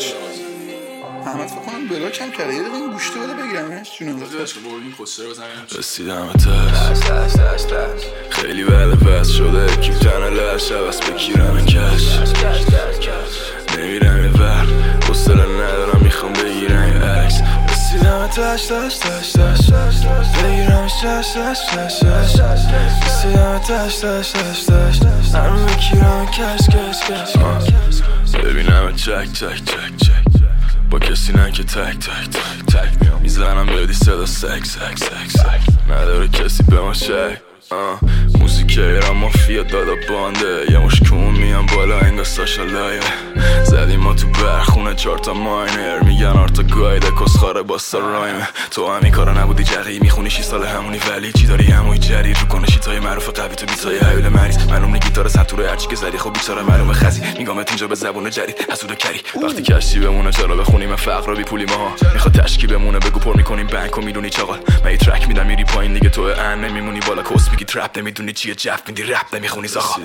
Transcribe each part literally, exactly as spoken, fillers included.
کش احمد فکر کنم بلاک هم کرده. یه دقیقه این گوشته بده بگیرمش جونم داداش بردیم خسته رو بزنیم. رسیدم تش خیلی بعد بس شده کیف تنه لش عوض بگیرم کش نمیرم یه ور حوصله ندارم میخوام بگیرم یه عکس. رسیدم تش تش تش تش بگیرم تش تش تش تش رسیدم تش تش تش تش هم بگیرم کش کش کش ببینم چک چک چک چک با کسی نه که تک تک تک تک میام میزنم بدی صدا سک سک سک سک نداره کسی به ما شک. موزیک ایران مافیا دادا بانده یه مشکون میان بالا انگا ساشا لایه زدیم ما تو برخونه چارتا ماینر میگن آرتا گایده کسخاره باستا رایمه. تو همی کارا نبودی جقیی میخونی شی سال همونی ولی چی داری هموی جریر رو کنه شیتای معروف قوی تو بیتای حیول مریض معلوم نی گیتار سنتوره هرچی که زدی خب بیچاره معلومه خزی میگامت اینجا به زبون جدید حسود کری وقتی کشتی بمونه چرا بخونیم فقر رو بی پولی ماها میخواد تشکی بمونه بگو پر میکنیم بانک و میدونی چاقال من یه ترک میدم میری پایین دیگه تو ان نمیمونی بالا کس میگی ترپ نمیدونی چیه جف میدی رپ نمیخونی زاخا.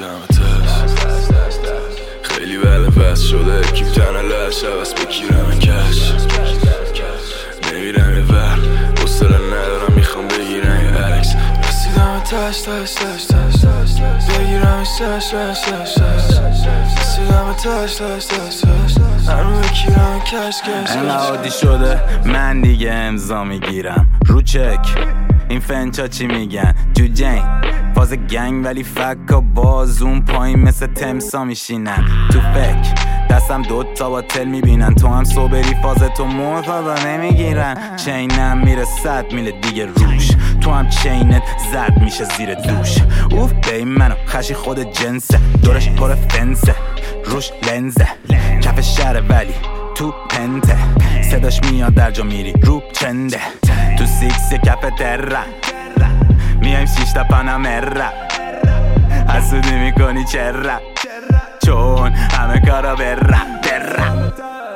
خیلی بله بس شده کیف تنه لش عوض بگیرم کش نمیرم یه ور حوصله ندارم میخوام بگیرم یه عکس. رسیدم تش تش تش تش بگیرم تش تش تش تش رسیدم تش تش تش تش هم بگیرم کش کش انقدر عادی شده من دیگه امضا میگیرم رو چک این فنچا چی میگن جو جنگ فاز گنگ ولی فکا باز اون پایین مثل تمسا میشینن تو فکر دستم دوتا با تل میبینن تو هم صبری فاز تو مرتضا نمیگیرن چینم میره صد میله دیگه روش تو هم چینت زد میشه زیر دوش اوف بی منو خشی خود جنسه دورش پر فنسه روش لنزه کف شهر ولی تو پنته صداش میاد در جا میری رو چنده تو سیکس کف تره میایم شیشتا پانامرا حسودی میکنی چرا چون همه کارا برا برا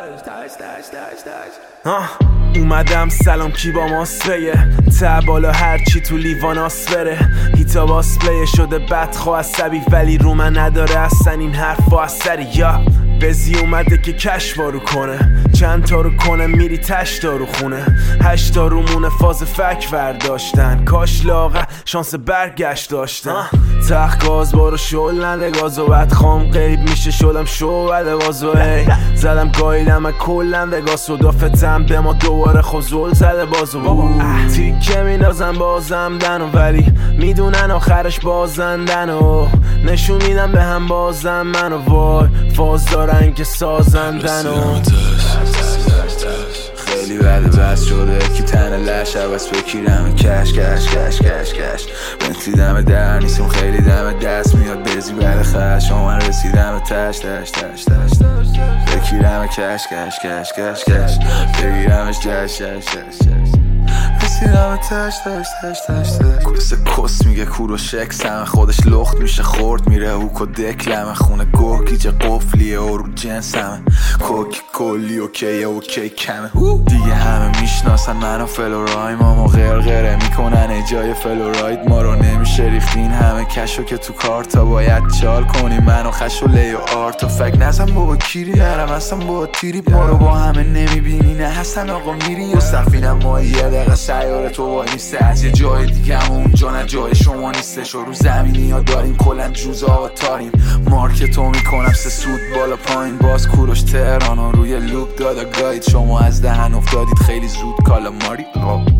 اومدم سلام کی با ماسفیه تا بالا هرچی تو لیوان آسفره هیتا باسپلیه شده بدخوا عصبی ولی رو من نداره اصلا این حرف و اثری یا بزی اومده که کش وارو کنه چند تا رو کنه میری تش دارو خونه هشتا رو مونه فاز فک ورداشتن کاش لاغه شانس برگشت داشتن تخت گاز بارو شل نده گازو بد خام قیب میشه شدم شو بده بازو هی زدم گایدم و کلن وگاس و دافتم به ما دوباره خوزول زده بازو تیکه میندازم بازم دنو ولی میدونن آخرش بازندن و نشون میدم به هم بازم منو وای فاز دارن که سازندن و خیلی بعد بس شده کی تنه لش عوض بگیرم کش کش کش کش کش بنتلی دم در نیستم خیلی دم دست میاد بزی بعد خش من رسیدم تش تش تش تش بگیرم کش کش کش کش کش بگیرمش جش جش جش رسیدم تش تش تش تش کس کس میگه کورو شکس همه خودش لخت میشه خورد میره هوک و دکلمه خونه گوه گیجه قفلیه و رو جنس همه کوک کلی اوکیه اوکی کمه دیگه همه میشناسن منو فلورایم ما غرغره میکنن ایجای فلوراید ما رو نمیشه ریختین همه کشو که تو کارتا باید چال کنیم منو خش و لی و آرتا فک نزم بابا کیری نرم هستم با تیری ما رو با همه نمیبینی نه هستن آقا میری مستفینم ما یه دقیقه سیاره تو وای نیسته از یه جای دیگه هم اونجا نه جای شما نیستش و رو زمینی ها داریم کلن جوزا و تاریم مارکتو میکنم سه سود بالا پایین باز کوروش تهران و روی لوب دادا گاید شما از دهن افتادید خیلی زود کالا ماری